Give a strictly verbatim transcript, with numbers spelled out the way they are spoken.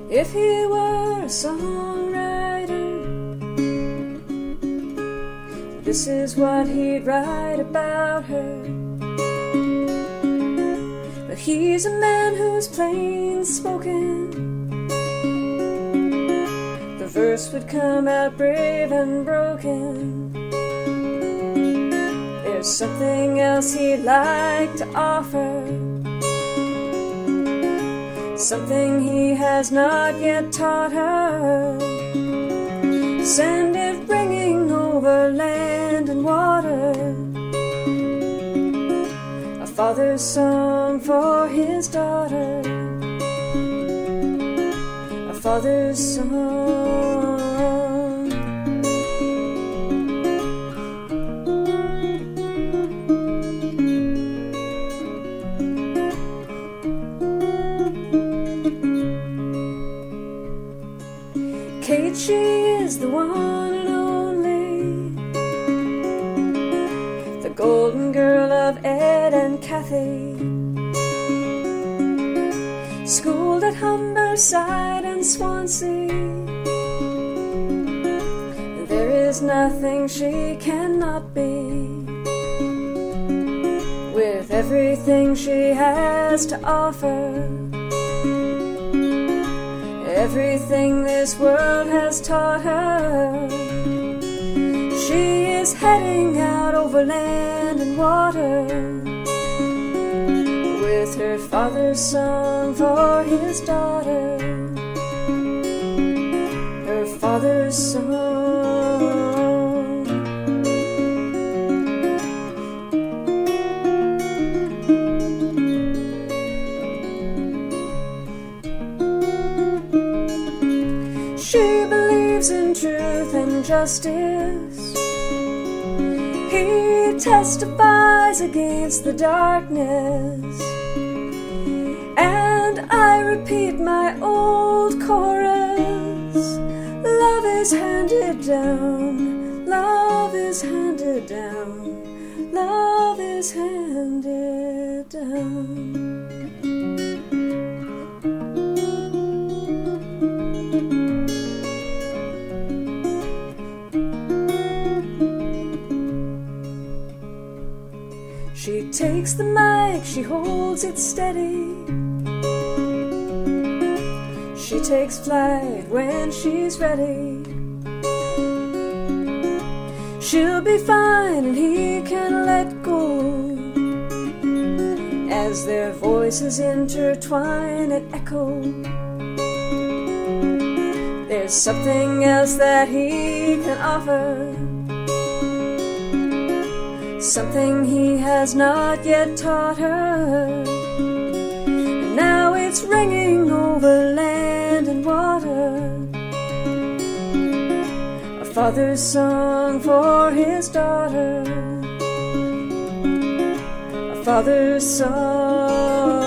If he were a songwriter, this is what he'd write about her. But he's a man who's plain spoken. The verse would come out brave and broken. There's something else he'd like to offer, something he has not yet taught her. Send it ringing over land and water, a father's song for his daughter, a father's song. Kate, she is the one and only, the golden girl of Ed and Kathy, schooled at Humberside and Swansea. There is nothing she cannot be, with everything she has to offer, everything this world has taught her. She is heading out over land and water, with her father's song for his daughter, her father's song. She believes in truth and justice. He testifies against the darkness. And I repeat my old chorus: love is handed down, love is handed down, love is handed down. She takes the mic, she holds it steady. She takes flight when she's ready. She'll be fine and he can let go, as their voices intertwine and echo. There's something else that he can offer, something he has not yet taught her. And now it's ringing over land and water, a father's song for his daughter, a father's song.